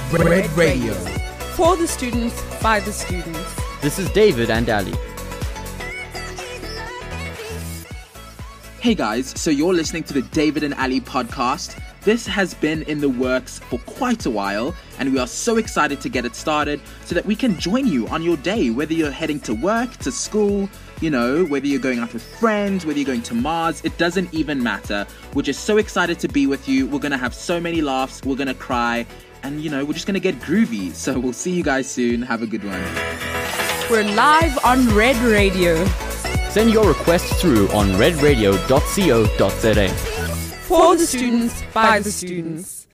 Red Radio. For the students, by the students. This is David and Ali. Hey guys, so you're listening to the David and Ali podcast. This has been in the works for quite a while, and we are so excited to get it started so that we can join you on your day, whether you're heading to work, to school, whether you're going out with friends, whether you're going to Mars, it doesn't even matter. We're just so excited to be with you. We're going to have so many laughs, we're going to cry, and we're just going to get groovy. So we'll see you guys soon. Have a good one. We're live on Red Radio. Send your requests through on redradio.co.za. For the students, by the students.